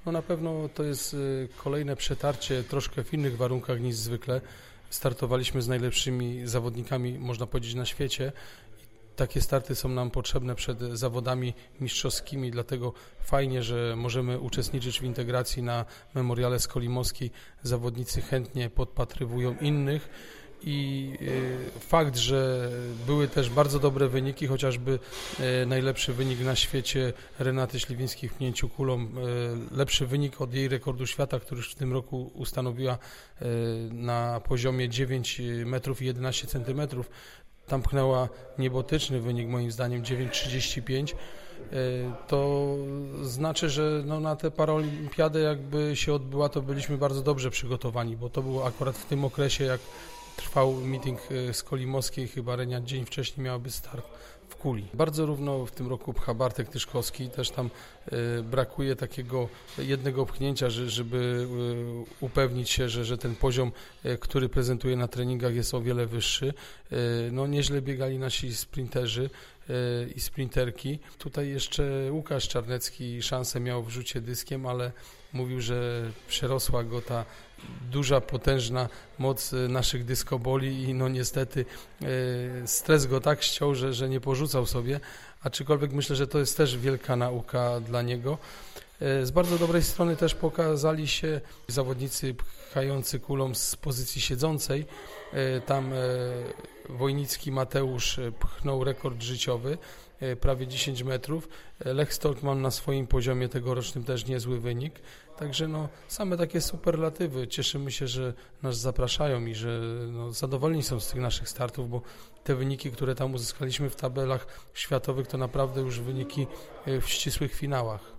No na pewno to jest kolejne przetarcie troszkę w innych warunkach niż zwykle. Startowaliśmy z najlepszymi zawodnikami, można powiedzieć, na świecie. Takie starty są nam potrzebne przed zawodami mistrzowskimi, dlatego fajnie, że możemy uczestniczyć w integracji na Memoriale Skolimowskiej. Zawodnicy chętnie podpatrywują innych i fakt, że były też bardzo dobre wyniki, chociażby najlepszy wynik na świecie Renaty Śliwińskiej w pchnięciu kulą, lepszy wynik od jej rekordu świata, który już w tym roku ustanowiła na poziomie 9 metrów i 11 centymetrów. Tam pchnęła niebotyczny wynik, moim zdaniem 9,35. To znaczy, że na tę paraolimpiadę jakby się odbyła, to byliśmy bardzo dobrze przygotowani, bo to było akurat w tym okresie, jak trwał meeting Skolimowskiej, chyba Renia dzień wcześniej miałaby start w Kuli. Bardzo równo w tym roku pcha Bartek Tyszkowski, też tam brakuje takiego jednego pchnięcia, żeby upewnić się, że ten poziom, który prezentuje na treningach, jest o wiele wyższy. No nieźle biegali nasi sprinterzy i sprinterki. Tutaj jeszcze Łukasz Czarnecki szansę miał w rzucie dyskiem, ale mówił, że przerosła go ta duża, potężna moc naszych dyskoboli i no niestety stres go tak ściął, że nie porzucał sobie, aczkolwiek myślę, że to jest też wielka nauka dla niego. Z bardzo dobrej strony też pokazali się zawodnicy pchający kulą z pozycji siedzącej. Tam Wojnicki Mateusz pchnął rekord życiowy, prawie 10 metrów. Lech Stolkman na swoim poziomie tegorocznym też niezły wynik. Także same takie superlatywy. Cieszymy się, że nas zapraszają i że zadowoleni są z tych naszych startów, bo te wyniki, które tam uzyskaliśmy w tabelach światowych, to naprawdę już wyniki w ścisłych finałach.